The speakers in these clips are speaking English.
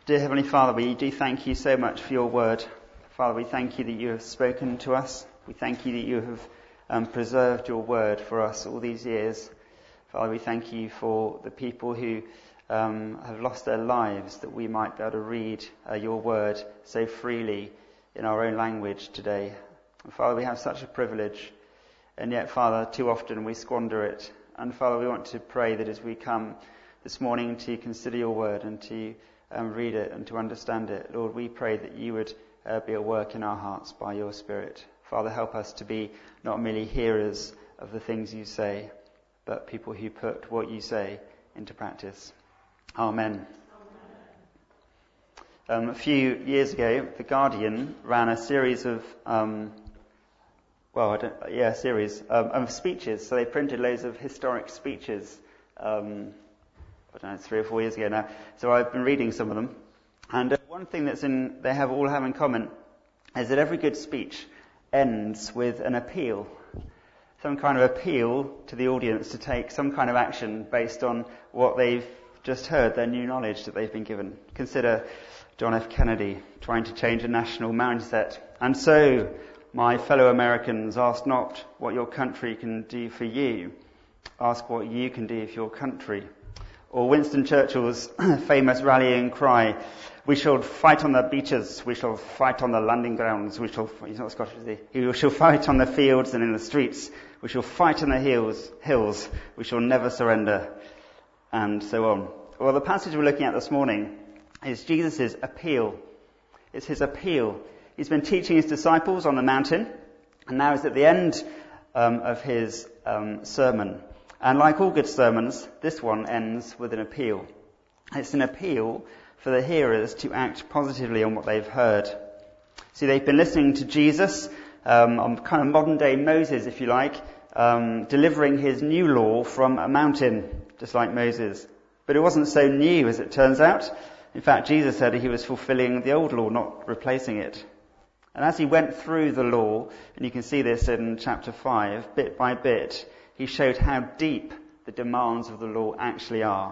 Dear Heavenly Father, we do thank you so much for your word. Father, we thank you that you have spoken to us. We thank you that you have preserved your word for us all these years. Father, we thank you for the people who have lost their lives, that we might be able to read your word so freely in our own language today. And Father, we have such a privilege, and yet, Father, too often we squander it. And Father, we want to pray that as we come this morning to consider your word and to read it and to understand it, Lord, we pray that you would be at work in our hearts by your Spirit. Father, help us to be not merely hearers of the things you say, but people who put what you say into practice. Amen. A few years ago, The Guardian ran a series of series of speeches. So they printed loads of historic speeches. I don't know, 3 or 4 years ago now. So I've been reading some of them. And one thing they all have in common is that every good speech ends with an appeal. Some kind of appeal to the audience to take some kind of action based on what they've just heard, their new knowledge that they've been given. Consider John F. Kennedy trying to change a national mindset. And so, my fellow Americans, ask not what your country can do for you. Ask what you can do for your country. Or Winston Churchill's famous rallying cry, we shall fight on the beaches, we shall fight on the landing grounds, he's not Scottish, is he? We shall fight on the fields and in the streets, we shall fight on the hills, we shall never surrender, and so on. Well, the passage we're looking at this morning is Jesus' appeal. It's his appeal. He's been teaching his disciples on the mountain, and now he's at the end of his sermon. And like all good sermons, this one ends with an appeal. It's an appeal for the hearers to act positively on what they've heard. See, they've been listening to Jesus, on kind of modern day Moses, if you like, delivering his new law from a mountain, just like Moses. But it wasn't so new as it turns out. In fact, Jesus said he was fulfilling the old law, not replacing it. And as he went through the law, and you can see this in chapter 5, bit by bit, he showed how deep the demands of the law actually are.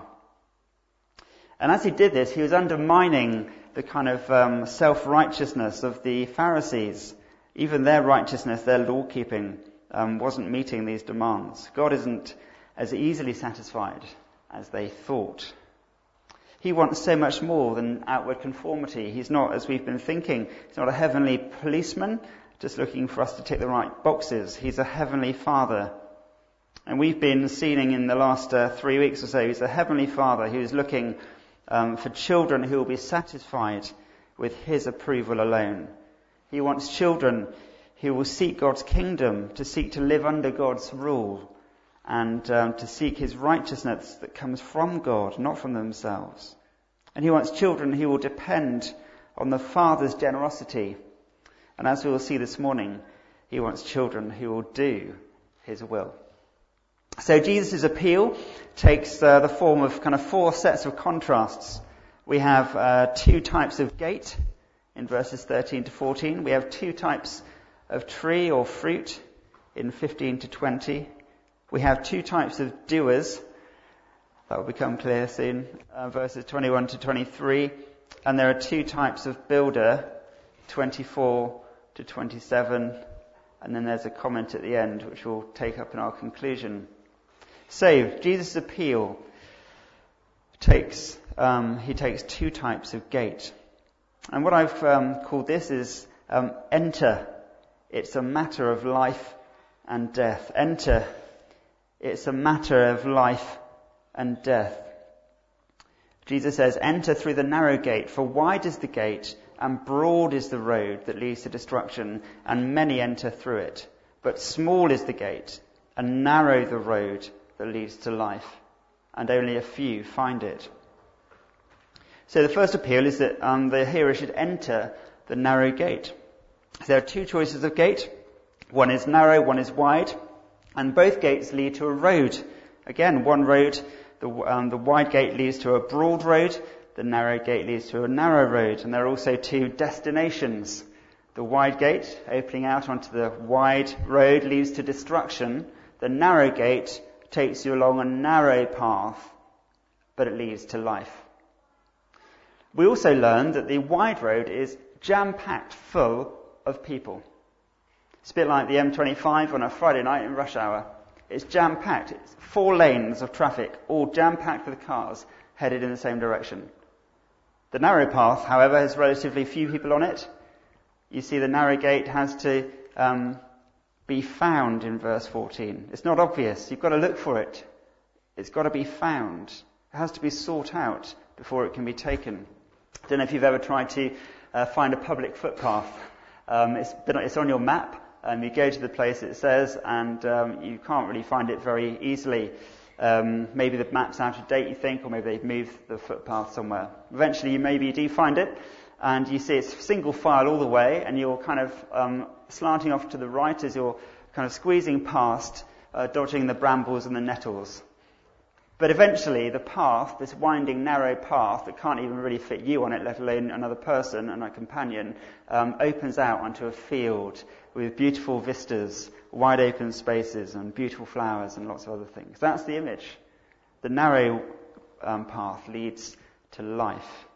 And as he did this, he was undermining the kind of self-righteousness of the Pharisees. Even their righteousness, their law-keeping, wasn't meeting these demands. God isn't as easily satisfied as they thought. He wants so much more than outward conformity. He's not, as we've been thinking, he's not a heavenly policeman just looking for us to tick the right boxes. He's a heavenly Father. And we've been seeing in the last 3 weeks or so, he's a heavenly Father who is looking for children who will be satisfied with his approval alone. He wants children who will seek God's kingdom, to seek to live under God's rule, and to seek his righteousness that comes from God, not from themselves. And he wants children who will depend on the Father's generosity. And as we will see this morning, he wants children who will do his will. So Jesus' appeal takes the form of kind of 4 sets of contrasts. We have 2 types of gate in verses 13 to 14. We have 2 types of tree or fruit in 15 to 20. We have 2 types of doers. That will become clear soon, verses 21 to 23. And there are 2 types of builder, 24 to 27. And then there's a comment at the end, which we'll take up in our conclusion. So, Jesus' appeal takes 2 types of gate. And what I've called this is enter. It's a matter of life and death. Enter. It's a matter of life and death. Jesus says, enter through the narrow gate, for wide is the gate and broad is the road that leads to destruction, and many enter through it. But small is the gate and narrow the road that leads to life, and only a few find it. So the first appeal is that the hearer should enter the narrow gate. There are 2 choices of gate. One is narrow, one is wide, and both gates lead to a road. Again, one road, the wide gate leads to a broad road, the narrow gate leads to a narrow road, and there are also 2 destinations. The wide gate, opening out onto the wide road, leads to destruction. The narrow gate takes you along a narrow path, but it leads to life. We also learned that the wide road is jam-packed full of people. It's a bit like the M25 on a Friday night in rush hour. It's jam-packed. It's 4 lanes of traffic, all jam-packed with cars headed in the same direction. The narrow path, however, has relatively few people on it. You see the narrow gate has to be found in verse 14. It's not obvious. You've got to look for it. It's got to be found. It has to be sought out before it can be taken. I don't know if you've ever tried to find a public footpath. It's on your map. You go to the place it says, and you can't really find it very easily. Maybe the map's out of date, you think, or maybe they've moved the footpath somewhere. Eventually, you do find it, and you see it's single file all the way, and you're kind of slanting off to the right as you're kind of squeezing past, dodging the brambles and the nettles. But eventually, the path, this winding, narrow path that can't even really fit you on it, let alone another person and a companion, opens out onto a field with beautiful vistas, wide open spaces, and beautiful flowers and lots of other things. That's the image. The narrow path leads to life.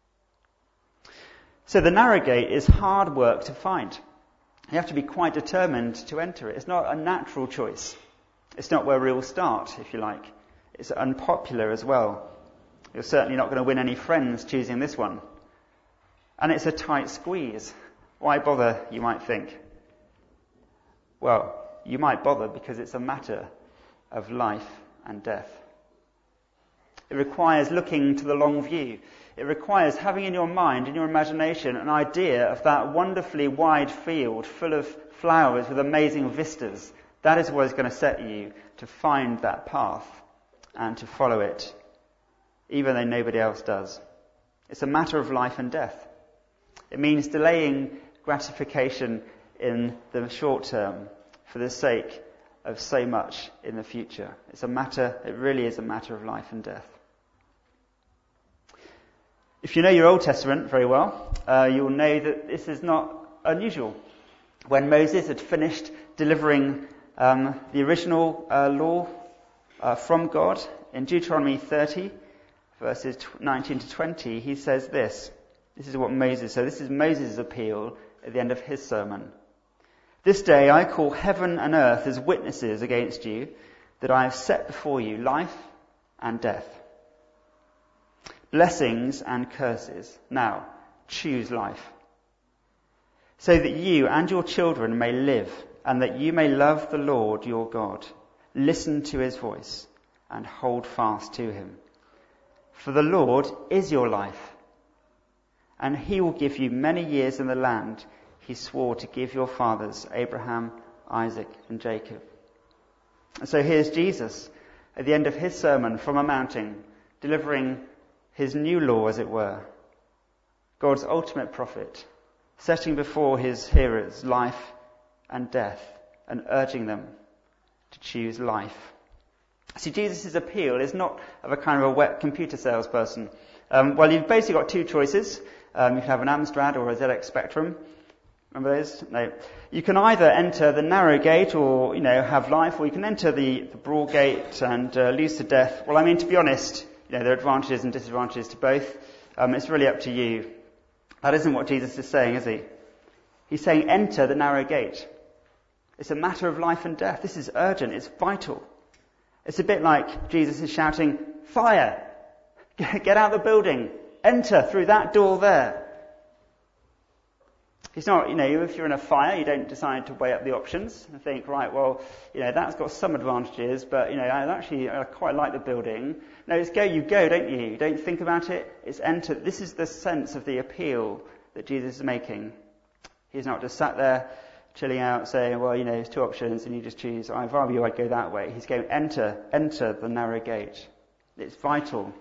So the narrow gate is hard work to find. You have to be quite determined to enter it. It's not a natural choice. It's not where we all start, if you like. It's unpopular as well. You're certainly not going to win any friends choosing this one. And it's a tight squeeze. Why bother, you might think? Well, you might bother because it's a matter of life and death. It requires looking to the long view. It requires having in your mind, in your imagination, an idea of that wonderfully wide field full of flowers with amazing vistas. That is what is going to set you to find that path and to follow it, even though nobody else does. It's a matter of life and death. It means delaying gratification in the short term for the sake of so much in the future. It really is a matter of life and death. If you know your Old Testament very well, you'll know that this is not unusual. When Moses had finished delivering the original law from God, in Deuteronomy 30, verses 19 to 20, he says this. This is what Moses said. This is Moses' appeal at the end of his sermon. This day I call heaven and earth as witnesses against you that I have set before you life and death, blessings and curses. Now, choose life, so that you and your children may live, and that you may love the Lord your God. Listen to his voice and hold fast to him. For the Lord is your life, and he will give you many years in the land he swore to give your fathers, Abraham, Isaac, and Jacob. And so here's Jesus at the end of his sermon from a mountain, delivering his new law, as it were, God's ultimate prophet, setting before his hearers life and death and urging them to choose life. See, Jesus' appeal is not of a kind of a wet computer salesperson. Well, you've basically got 2 choices. You can have an Amstrad or a ZX Spectrum. Remember those? No. You can either enter the narrow gate or, have life, or you can enter the broad gate and lose to death. Well, I mean, to be honest, there are advantages and disadvantages to both. It's really up to you. That isn't what Jesus is saying, is he? He's saying enter the narrow gate. It's a matter of life and death. This is urgent. It's vital. It's a bit like Jesus is shouting, fire! Get out of the building. Enter through that door there. It's not, if you're in a fire, you don't decide to weigh up the options and think, right, well, that's got some advantages, but, I quite like the building. No, it's go, you go, don't you? You don't think about it. It's enter. This is the sense of the appeal that Jesus is making. He's not just sat there chilling out saying, well, there's 2 options and you just choose. If I were you, I'd go that way. He's going, enter the narrow gate. It's vital.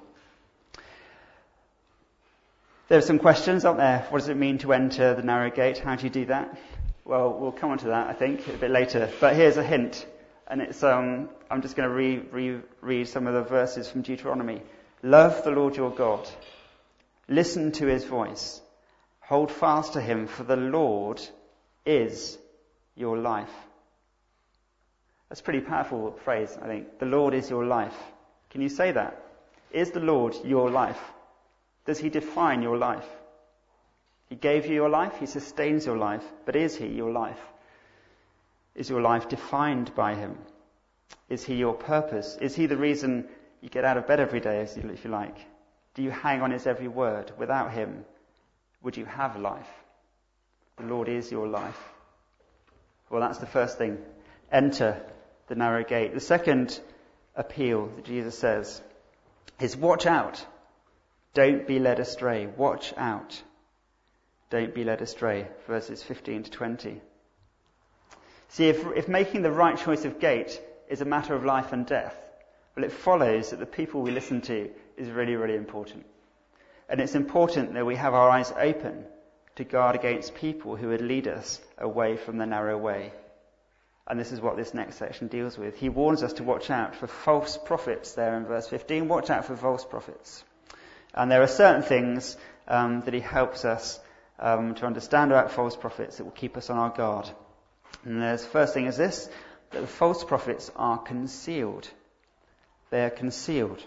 There are some questions, aren't there? What does it mean to enter the narrow gate? How do you do that? Well, we'll come on to that, I think, a bit later. But here's a hint. And it's I'm just going to read some of the verses from Deuteronomy. Love the Lord your God. Listen to his voice. Hold fast to him, for the Lord is your life. That's a pretty powerful phrase, I think. The Lord is your life. Can you say that? Is the Lord your life? Does he define your life? He gave you your life, he sustains your life, but is he your life? Is your life defined by him? Is he your purpose? Is he the reason you get out of bed every day, if you like? Do you hang on his every word? Without him, would you have life? The Lord is your life. Well, that's the first thing. Enter the narrow gate. The second appeal that Jesus says is watch out. Don't be led astray. Watch out. Don't be led astray. Verses 15 to 20. See, if making the right choice of gate is a matter of life and death, well, it follows that the people we listen to is really, really important. And it's important that we have our eyes open to guard against people who would lead us away from the narrow way. And this is what this next section deals with. He warns us to watch out for false prophets there in verse 15. Watch out for false prophets. And there are certain things that he helps us to understand about false prophets that will keep us on our guard. And the first thing is this, that the false prophets are concealed. They are concealed.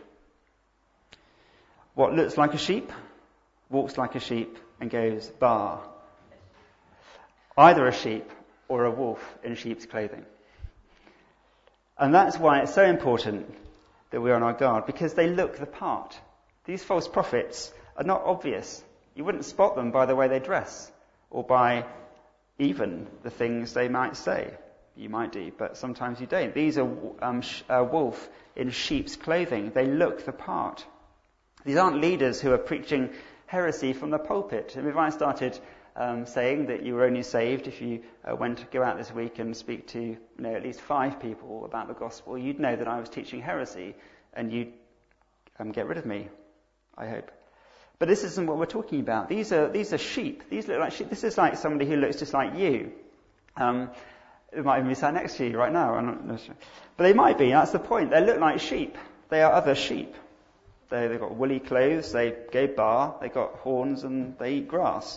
What looks like a sheep, walks like a sheep, and goes baa. Either a sheep or a wolf in sheep's clothing. And that's why it's so important that we're on our guard, because they look the part. These false prophets are not obvious. You wouldn't spot them by the way they dress, or by even the things they might say. You might do, but sometimes you don't. These are a wolf in sheep's clothing. They look the part. These aren't leaders who are preaching heresy from the pulpit. And if I started saying that you were only saved if you went to go out this week and speak to at least 5 people about the gospel, you'd know that I was teaching heresy, and you'd get rid of me, I hope. But this isn't what we're talking about. These are sheep. These look like sheep. This is like somebody who looks just like you. It might even be sat next to you right now. I'm not sure. But they might be. That's the point. They look like sheep. They are other sheep. They've got woolly clothes. They go bar. They've got horns, and they eat grass.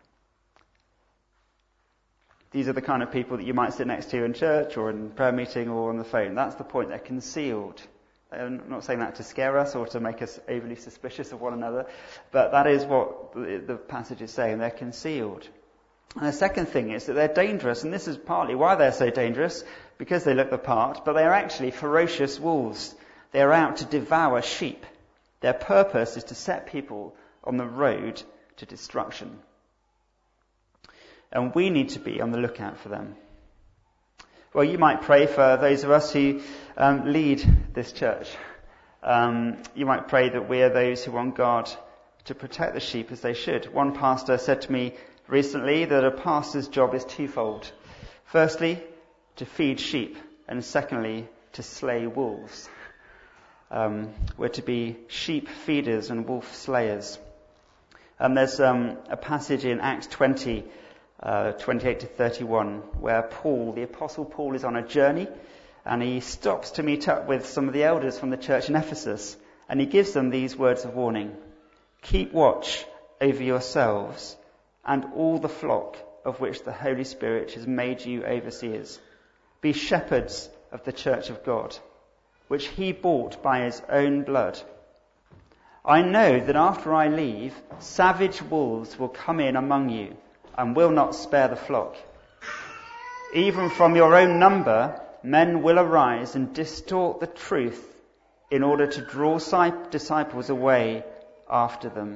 These are the kind of people that you might sit next to in church or in prayer meeting or on the phone. That's the point. They're concealed. I'm not saying that to scare us or to make us overly suspicious of one another, but that is what the passage is saying. They're concealed. And the second thing is that they're dangerous, and this is partly why they're so dangerous, because they look the part, but they are actually ferocious wolves. They are out to devour sheep. Their purpose is to set people on the road to destruction. And we need to be on the lookout for them. Well, you might pray for those of us who lead this church. You might pray that we are those who want God to protect the sheep as they should. One pastor said to me recently that a pastor's job is twofold. Firstly, to feed sheep, and secondly, to slay wolves. We're to be sheep feeders and wolf slayers. And there's a passage in Acts 20, 28 to 31, where the Apostle Paul is on a journey, and he stops to meet up with some of the elders from the church in Ephesus, and he gives them these words of warning. Keep watch over yourselves and all the flock of which the Holy Spirit has made you overseers. Be shepherds of the church of God, which he bought by his own blood. I know that after I leave, savage wolves will come in among you and will not spare the flock. Even from your own number, men will arise and distort the truth in order to draw disciples away after them.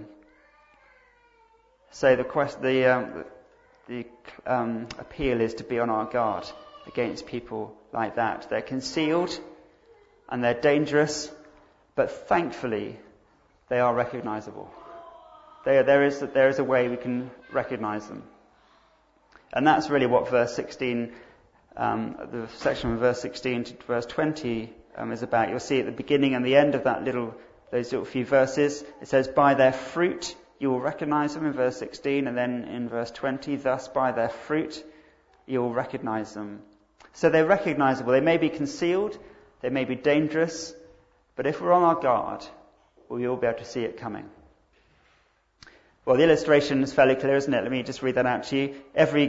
So the appeal is to be on our guard against people like that. They're concealed and they're dangerous, but thankfully they are recognizable. There is a way we can recognize them. And that's really what verse 16, the section from verse 16 to verse 20 is about. You'll see at the beginning and the end of those little few verses, it says, by their fruit you will recognize them in verse 16, and then in verse 20, thus by their fruit you will recognize them. So they're recognizable. They may be concealed, they may be dangerous, but if we're on our guard, we'll be able to see it coming. Well, the illustration is fairly clear, isn't it? Let me just read that out to you.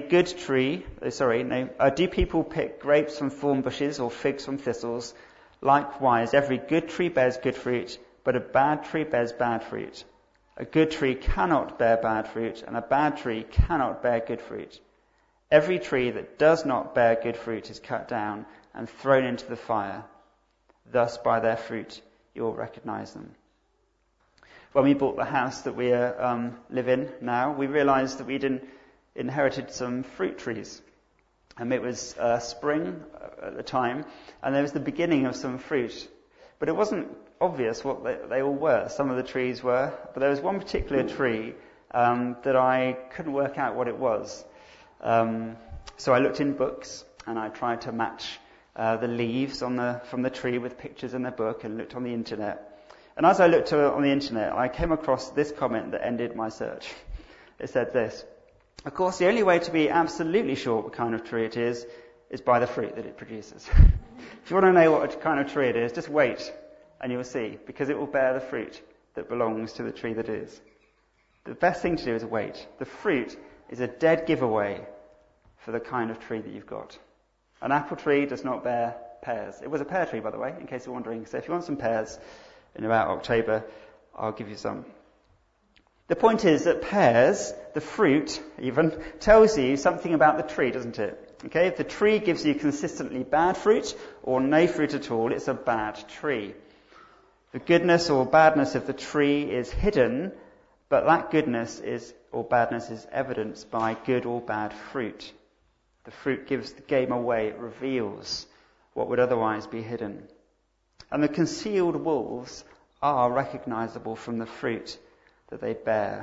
Do people pick grapes from thorn bushes or figs from thistles? Likewise, every good tree bears good fruit, but a bad tree bears bad fruit. A good tree cannot bear bad fruit, and a bad tree cannot bear good fruit. Every tree that does not bear good fruit is cut down and thrown into the fire. Thus, by their fruit, you will recognize them. When we bought the house that we live in now, we realized that we'd inherited some fruit trees. It was spring at the time, and there was the beginning of some fruit. But it wasn't obvious what they all were. Some of the trees were, but there was one particular tree that I couldn't work out what it was. So I looked in books, and I tried to match the leaves from the tree with pictures in the book, and looked on the internet. And as I looked on the internet, I came across this comment that ended my search. It said this: "Of course, the only way to be absolutely sure what kind of tree it is by the fruit that it produces." If you want to know what kind of tree it is, just wait and you'll see, because it will bear the fruit that belongs to the tree that is. The best thing to do is wait. The fruit is a dead giveaway for the kind of tree that you've got. An apple tree does not bear pears. It was a pear tree, by the way, in case you're wondering. So if you want some pears in about October, I'll give you some. The point is that pears, the fruit even, tells you something about the tree, doesn't it? Okay, if the tree gives you consistently bad fruit or no fruit at all, it's a bad tree. The goodness or badness of the tree is hidden, but that goodness or badness is evidenced by good or bad fruit. The fruit gives the game away. It reveals what would otherwise be hidden. And the concealed wolves are recognizable from the fruit that they bear.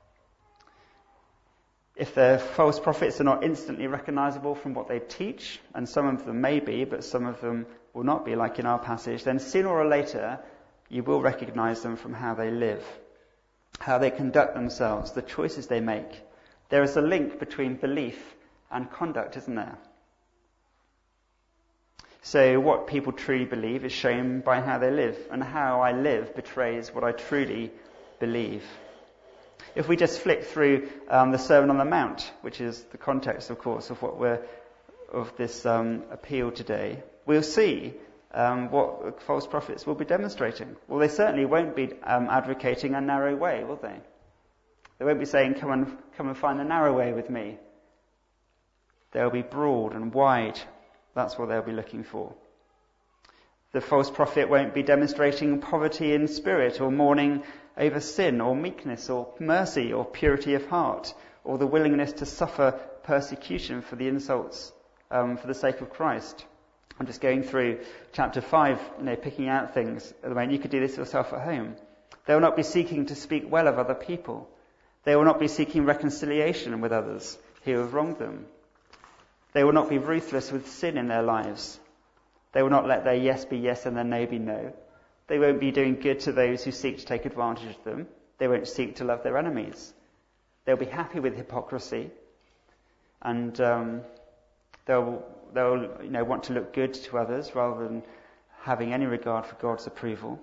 If the false prophets are not instantly recognizable from what they teach, and some of them may be, but some of them will not be, like in our passage, then sooner or later you will recognize them from how they live, how they conduct themselves, the choices they make. There is a link between belief and conduct, isn't there? So what people truly believe is shown by how they live, and how I live betrays what I truly believe. If we just flick through the Sermon on the Mount, which is the context, of course, of this appeal today, we'll see what the false prophets will be demonstrating. Well, they certainly won't be advocating a narrow way, will they? They won't be saying, come and find the narrow way with me. They'll be broad and wide. That's what they'll be looking for. The false prophet won't be demonstrating poverty in spirit, or mourning over sin, or meekness, or mercy, or purity of heart, or the willingness to suffer persecution for the insults for the sake of Christ. I'm just going through chapter 5, picking out things at the moment. You could do this yourself at home. They will not be seeking to speak well of other people. They will not be seeking reconciliation with others who have wronged them. They will not be ruthless with sin in their lives. They will not let their yes be yes and their no be no. They won't be doing good to those who seek to take advantage of them. They won't seek to love their enemies. They'll be happy with hypocrisy, and they'll want to look good to others rather than having any regard for God's approval.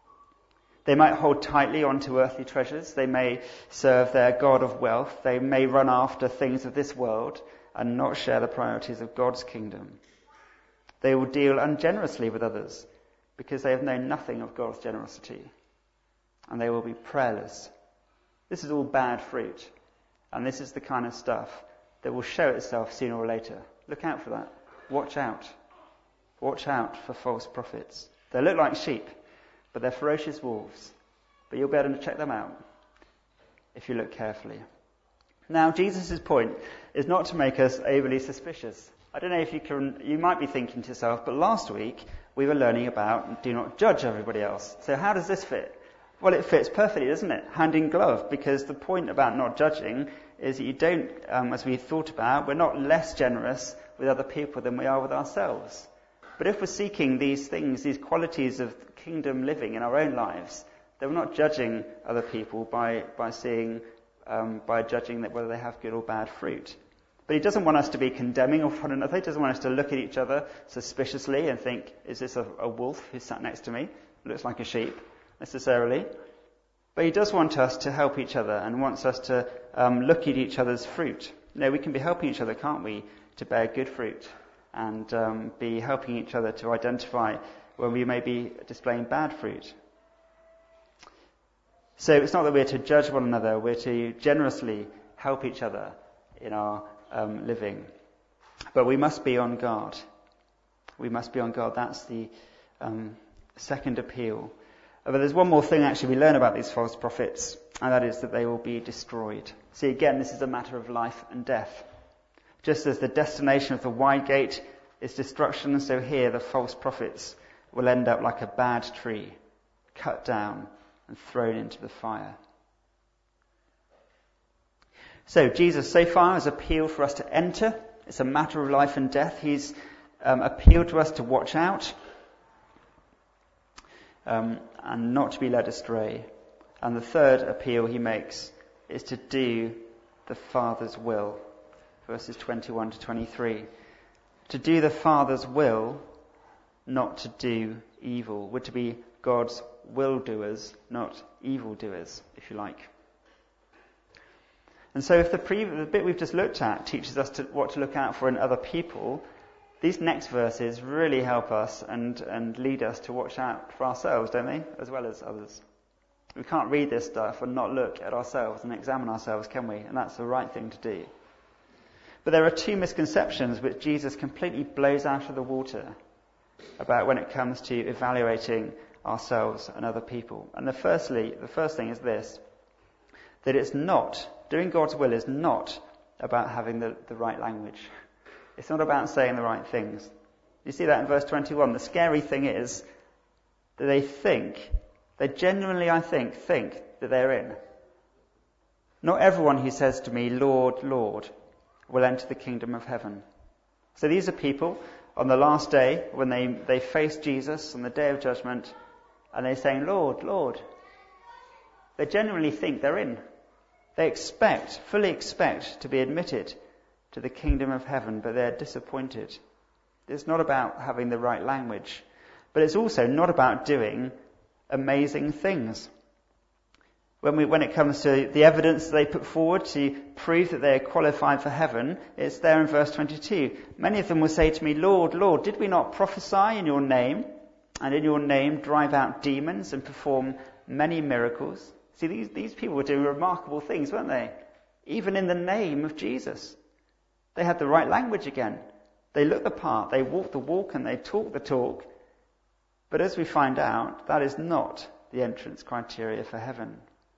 They might hold tightly onto earthly treasures. They may serve their god of wealth. They may run after things of this world and not share the priorities of God's kingdom. They will deal ungenerously with others because they have known nothing of God's generosity. And they will be prayerless. This is all bad fruit. And this is the kind of stuff that will show itself sooner or later. Look out for that. Watch out. Watch out for false prophets. They look like sheep, but they're ferocious wolves. But you'll be able to check them out if you look carefully. Now, Jesus' point is not to make us overly suspicious. I don't know if you might be thinking to yourself, but last week we were learning about do not judge everybody else. So how does this fit? Well, it fits perfectly, doesn't it? Hand in glove, because the point about not judging is that you don't, as we thought about, we're not less generous with other people than we are with ourselves. But if we're seeking these things, these qualities of kingdom living in our own lives, then we're not judging other people by judging that whether they have good or bad fruit. But he doesn't want us to be condemning of one another. He doesn't want us to look at each other suspiciously and think, is this a wolf who's sat next to me? It looks like a sheep, necessarily. But he does want us to help each other and wants us to look at each other's fruit. We can be helping each other, can't we, to bear good fruit and be helping each other to identify when we may be displaying bad fruit. So it's not that we're to judge one another, we're to generously help each other in our living. But we must be on guard. We must be on guard. That's the second appeal. But there's one more thing actually we learn about these false prophets, and that is that they will be destroyed. See, again, this is a matter of life and death. Just as the destination of the wide gate is destruction, so here the false prophets will end up like a bad tree, cut down and thrown into the fire. So Jesus so far has appealed for us to enter. It's a matter of life and death. He's appealed to us to watch out and not to be led astray. And the third appeal he makes is to do the Father's will. Verses 21 to 23. To do the Father's will, not to do evil. We're to be God's will-doers, not evil-doers, if you like. And so if the bit we've just looked at teaches us what to look out for in other people, these next verses really help us and lead us to watch out for ourselves, don't they? As well as others. We can't read this stuff and not look at ourselves and examine ourselves, can we? And that's the right thing to do. But there are two misconceptions which Jesus completely blows out of the water about when it comes to evaluating ourselves and other people. And the first thing is this, that it's not, doing God's will is not about having the right language. It's not about saying the right things. You see that in verse 21. The scary thing is that they genuinely, I think that they're in. Not everyone who says to me, Lord, Lord, will enter the kingdom of heaven. So these are people on the last day when they face Jesus on the day of judgment and they're saying, Lord, Lord. They genuinely think they're in. They fully expect to be admitted to the kingdom of heaven, but they're disappointed. It's not about having the right language, but it's also not about doing amazing things. When it comes to the evidence they put forward to prove that they are qualified for heaven, it's there in verse 22. Many of them will say to me, Lord, Lord, did we not prophesy in your name, and in your name drive out demons and perform many miracles? See, these people were doing remarkable things, weren't they? Even in the name of Jesus. They had the right language again. They looked the part, they walked the walk, and they talked the talk. But as we find out, that is not the entrance criteria for heaven.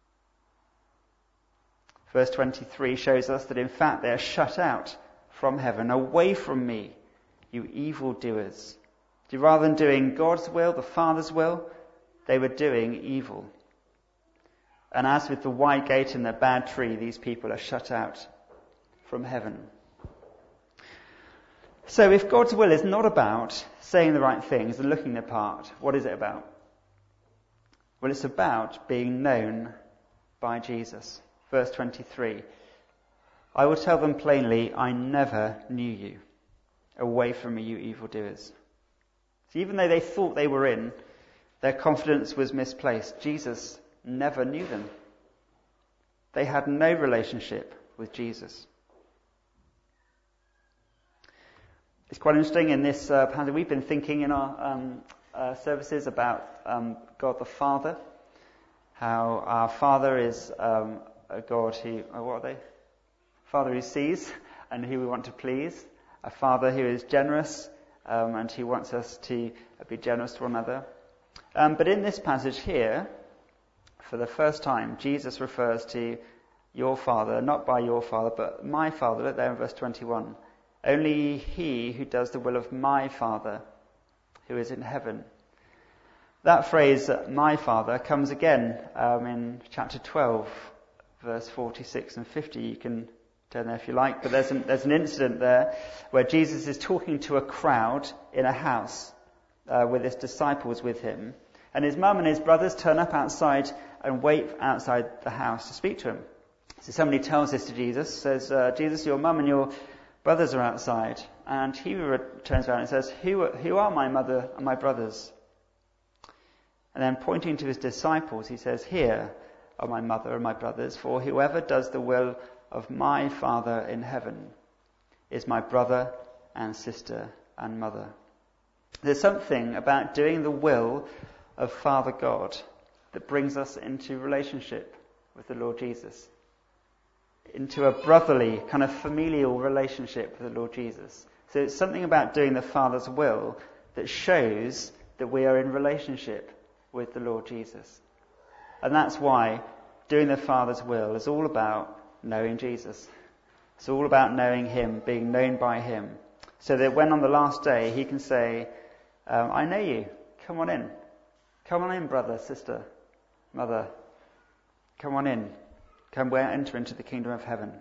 Verse 23 shows us that in fact they are shut out from heaven. Away from me, you evildoers. Rather than doing God's will, the Father's will, they were doing evil. And as with the wide gate and the bad tree, these people are shut out from heaven. So if God's will is not about saying the right things and looking the part, what is it about? Well, it's about being known by Jesus. Verse 23, I will tell them plainly, I never knew you. Away from me, you evildoers. So even though they thought they were in, their confidence was misplaced. Jesus never knew them. They had no relationship with Jesus. It's quite interesting in this passage. We've been thinking in our services about God the Father, how our Father is a God who, what are they? Father who sees and who we want to please. A Father who is generous and who wants us to be generous to one another. But in this passage here, for the first time, Jesus refers to your Father, not by your Father, but my Father. Look there in verse 21. Only he who does the will of my Father who is in heaven. That phrase, my Father, comes again in chapter 12, verse 46 and 50. You can turn there if you like, but there's an incident there where Jesus is talking to a crowd in a house with his disciples with him, and his mum and his brothers turn up outside and wait outside the house to speak to him. So somebody tells this to Jesus, says, Jesus, your mum and your brothers are outside, and he turns around and says, who are my mother and my brothers? And then pointing to his disciples, he says, here are my mother and my brothers, for whoever does the will of my Father in heaven is my brother and sister and mother. There's something about doing the will of Father God that brings us into relationship with the Lord Jesus, into a brotherly, kind of familial relationship with the Lord Jesus. So it's something about doing the Father's will that shows that we are in relationship with the Lord Jesus. And that's why doing the Father's will is all about knowing Jesus. It's all about knowing him, being known by him, so that when on the last day he can say, I know you, come on in. Come on in, brother, sister, mother. Come on in. Come enter into the kingdom of heaven.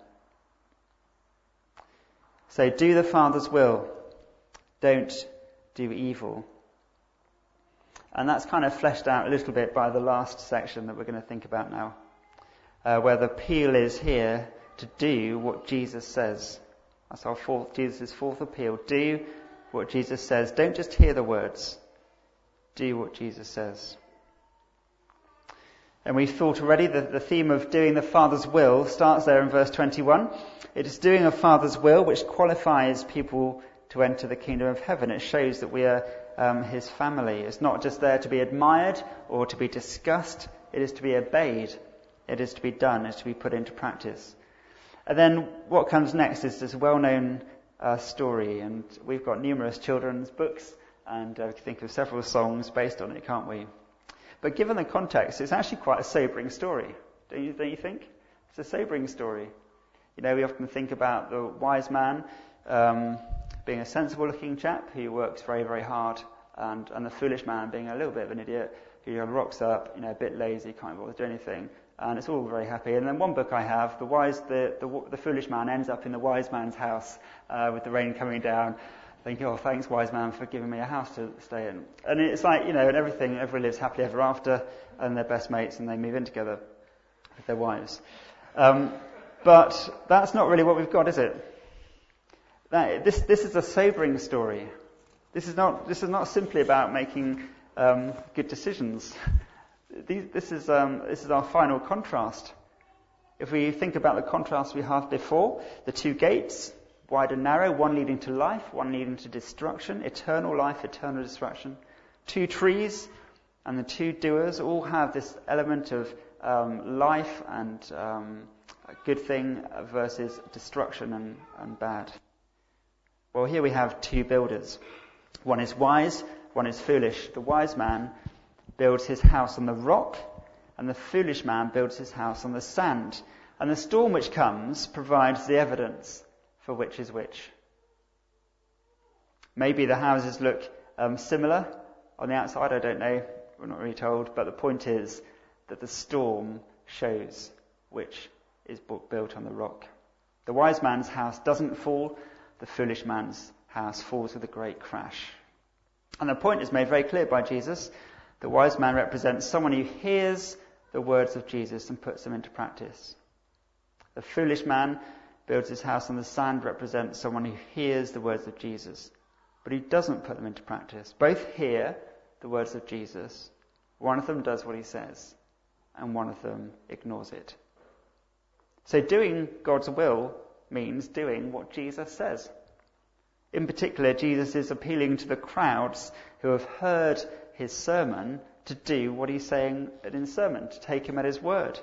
So do the Father's will. Don't do evil. And that's kind of fleshed out a little bit by the last section that we're going to think about now, where the appeal is here to do what Jesus says. That's Jesus' fourth appeal. Do what Jesus says. Don't just hear the words. Do what Jesus says. And we've thought already that the theme of doing the Father's will starts there in verse 21. It is doing a Father's will which qualifies people to enter the kingdom of heaven. It shows that we are his family. It's not just there to be admired or to be discussed. It is to be obeyed. It is to be done. It is to be put into practice. And then what comes next is this well-known story. And we've got numerous children's books, and we can think of several songs based on it, can't we? But given the context, it's actually quite a sobering story. Don't you think? It's a sobering story. You know, we often think about the wise man being a sensible-looking chap who works very, very hard, and the foolish man being a little bit of an idiot who rocks up, a bit lazy, can't bother to do anything, and it's all very happy. And then one book I have, the foolish man ends up in the wise man's house with the rain coming down, thinking, oh, thanks, wise man, for giving me a house to stay in. And it's like, and everyone lives happily ever after, and they're best mates, and they move in together with their wives. But that's not really what we've got, is it? This is a sobering story. This is not simply about making good decisions. This is our final contrast. If we think about the contrast we had before, the two gates, wide and narrow, one leading to life, one leading to destruction, eternal life, eternal destruction. Two trees and the two doers all have this element of life and a good thing versus destruction and bad. Well, here we have two builders. One is wise, one is foolish. The wise man builds his house on the rock, and the foolish man builds his house on the sand. And the storm which comes provides the evidence for which is which. Maybe the houses look similar on the outside, I don't know, we're not really told, but the point is that the storm shows which is built on the rock. The wise man's house doesn't fall, the foolish man's house falls with a great crash. And the point is made very clear by Jesus. The wise man represents someone who hears the words of Jesus and puts them into practice. The foolish man builds his house on the sand represents someone who hears the words of Jesus, but he doesn't put them into practice. Both hear the words of Jesus. One of them does what he says, and one of them ignores it. So doing God's will means doing what Jesus says. In particular, Jesus is appealing to the crowds who have heard his sermon to do what he's saying in his sermon, to take him at his word.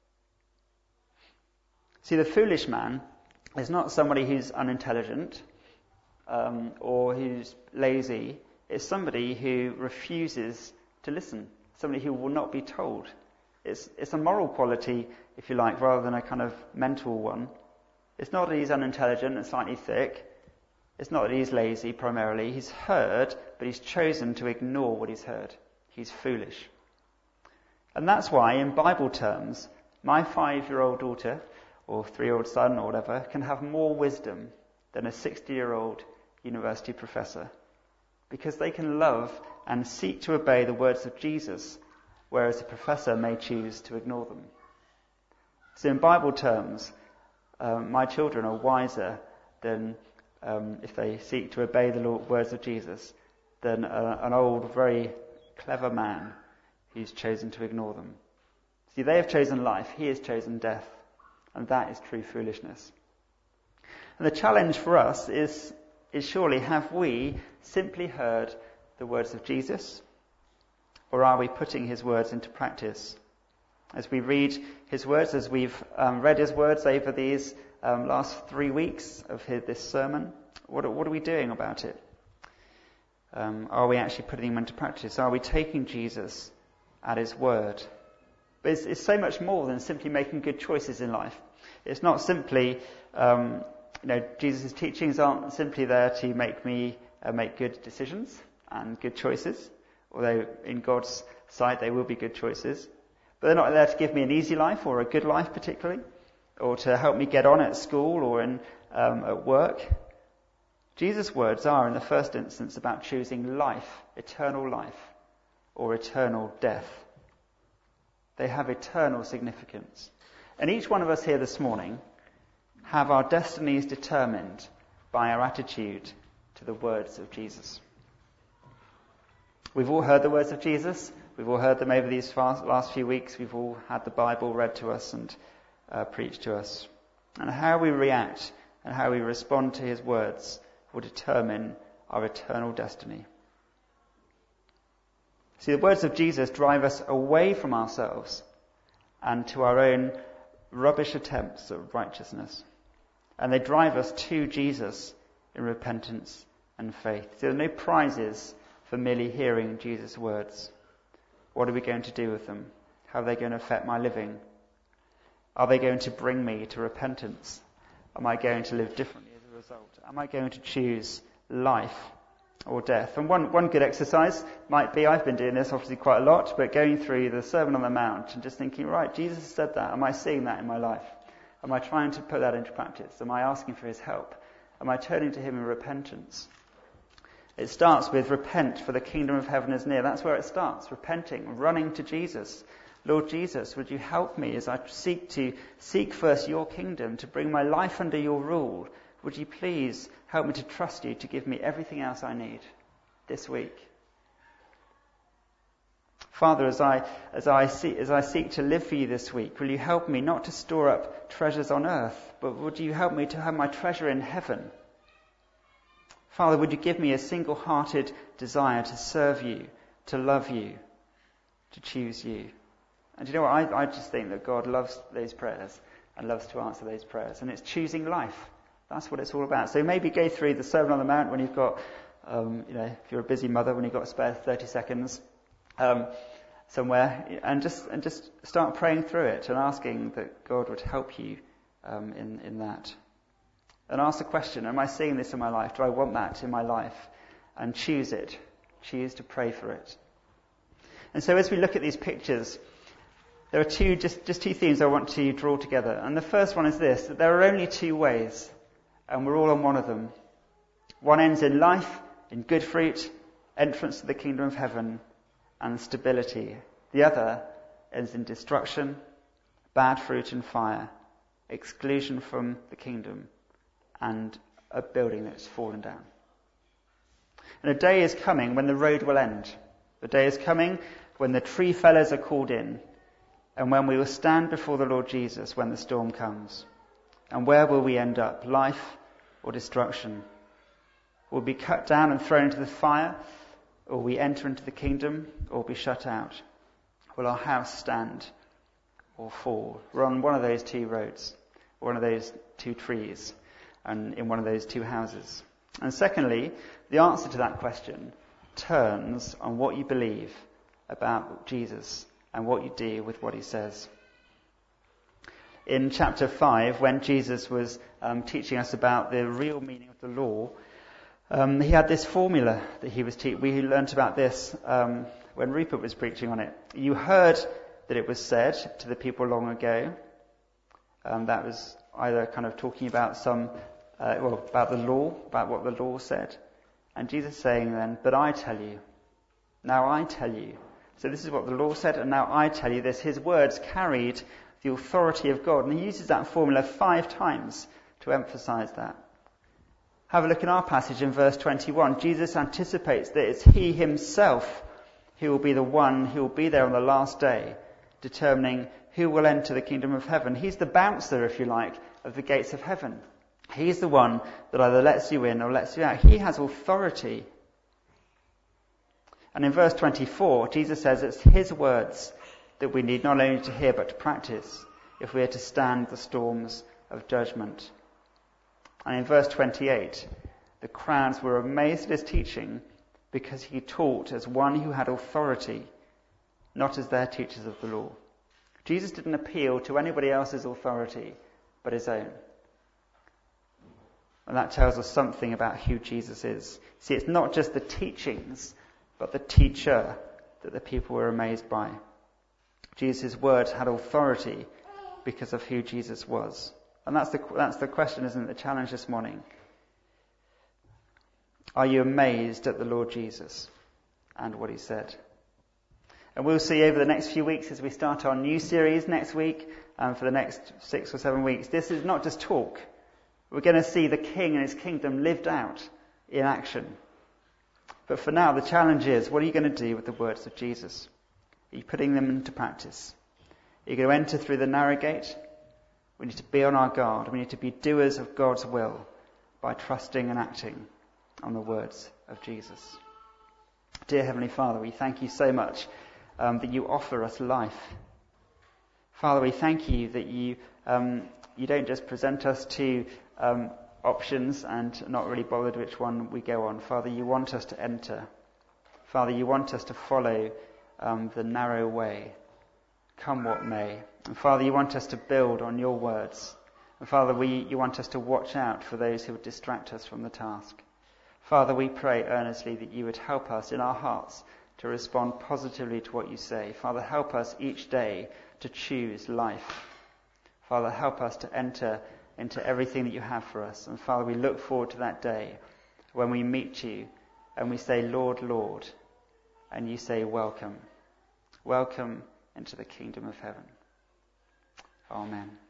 See, the foolish man is not somebody who's unintelligent or who's lazy. It's somebody who refuses to listen, somebody who will not be told. It's a moral quality, if you like, rather than a kind of mental one. It's not that he's unintelligent and slightly thick. It's not that he's lazy primarily. He's heard, but he's chosen to ignore what he's heard. He's foolish. And that's why, in Bible terms, my 5-year-old daughter or 3-year-old son or whatever can have more wisdom than a 60-year-old university professor, because they can love and seek to obey the words of Jesus, whereas a professor may choose to ignore them. So in Bible terms, my children are wiser than, if they seek to obey the words of Jesus, than an old, very clever man who's chosen to ignore them. See, they have chosen life, he has chosen death, and that is true foolishness. And the challenge for us is surely, have we simply heard the words of Jesus? Or are we putting his words into practice? As we read his words, as we've read his words over these last 3 weeks of this sermon, what are we doing about it? Are we actually putting them into practice? Are we taking Jesus at his word? But it's so much more than simply making good choices in life. It's not simply, Jesus' teachings aren't simply there to make me make good decisions and good choices, although in God's sight they will be good choices. But they're not there to give me an easy life or a good life particularly, or to help me get on at school or at work. Jesus' words are, in the first instance, about choosing life, eternal life, or eternal death. They have eternal significance. And each one of us here this morning have our destinies determined by our attitude to the words of Jesus. We've all heard the words of Jesus. We've all heard them over these last few weeks. We've all had the Bible read to us and preached to us. And how we react and how we respond to his words will determine our eternal destiny. See, the words of Jesus drive us away from ourselves and to our own rubbish attempts at righteousness. And they drive us to Jesus in repentance and faith. So there are no prizes for merely hearing Jesus' words. What are we going to do with them? How are they going to affect my living? Are they going to bring me to repentance? Am I going to live differently as a result? Am I going to choose life or death? And one good exercise might be, I've been doing this obviously quite a lot, but going through the Sermon on the Mount and just thinking, right, Jesus said that. Am I seeing that in my life? Am I trying to put that into practice? Am I asking for his help? Am I turning to him in repentance? It starts with repent, for the kingdom of heaven is near. That's where it starts, repenting, running to Jesus. Lord Jesus, would you help me as I seek first your kingdom, to bring my life under your rule? Would you please help me to trust you to give me everything else I need this week? Father, as I seek to live for you this week, will you help me not to store up treasures on earth, but would you help me to have my treasure in heaven? Father, would you give me a single-hearted desire to serve you, to love you, to choose you? And you know what? I just think that God loves those prayers and loves to answer those prayers. And it's choosing life. That's what it's all about. So maybe go through the Sermon on the Mount when you've got, if you're a busy mother, when you've got a spare 30 seconds somewhere, and just start praying through it and asking that God would help you in that. And ask the question, am I seeing this in my life? Do I want that in my life? And choose it. Choose to pray for it. And so as we look at these pictures, there are two themes I want to draw together. And the first one is this, that there are only two ways, and we're all on one of them. One ends in life, in good fruit, entrance to the kingdom of heaven, and stability. The other ends in destruction, bad fruit and fire, exclusion from the kingdom, and a building that's fallen down. And a day is coming when the road will end. The day is coming when the tree fellers are called in, and when we will stand before the Lord Jesus when the storm comes. And where will we end up? Life or destruction? Will we be cut down and thrown into the fire? Or will we enter into the kingdom or be shut out? Will our house stand or fall? We're on one of those two roads, one of those two trees, and in one of those two houses. And secondly, the answer to that question turns on what you believe about Jesus and what you do with what he says. In chapter 5, when Jesus was teaching us about the real meaning of the law, he had this formula that he was teaching. We learnt about this when Rupert was preaching on it. You heard that it was said to the people long ago. That was either kind of talking about about the law, about what the law said. And Jesus saying then, but I tell you, now I tell you. So this is what the law said, and now I tell you this. His words carried the authority of God. And he uses that formula 5 times to emphasize that. Have a look in our passage in verse 21. Jesus anticipates that it's he himself who will be the one who will be there on the last day, determining who will enter the kingdom of heaven. He's the bouncer, if you like, of the gates of heaven. He's the one that either lets you in or lets you out. He has authority. And in verse 24, Jesus says it's his words that we need not only to hear but to practice if we are to stand the storms of judgment. And in verse 28, the crowds were amazed at his teaching because he taught as one who had authority, not as their teachers of the law. Jesus didn't appeal to anybody else's authority but his own. And that tells us something about who Jesus is. See, it's not just the teachings, but the teacher that the people were amazed by. Jesus' words had authority because of who Jesus was. And that's the question, isn't it? The challenge this morning. Are you amazed at the Lord Jesus and what he said? And we'll see over the next few weeks as we start our new series next week and for the next 6 or 7 weeks. This is not just talk. We're going to see the King and his kingdom lived out in action. But for now, the challenge is, what are you going to do with the words of Jesus? Are you putting them into practice? Are you going to enter through the narrow gate? We need to be on our guard. We need to be doers of God's will by trusting and acting on the words of Jesus. Dear Heavenly Father, we thank you so much that you offer us life. Father, we thank you that you don't just present us to options and not really bothered which one we go on. Father, you want us to enter. Father, you want us to follow the narrow way, come what may. And Father, you want us to build on your words. And Father, you want us to watch out for those who would distract us from the task. Father, we pray earnestly that you would help us in our hearts to respond positively to what you say. Father, help us each day to choose life. Father, help us to enter into everything that you have for us. And Father, we look forward to that day when we meet you and we say, Lord, Lord, and you say, welcome. Welcome into the kingdom of heaven. Amen.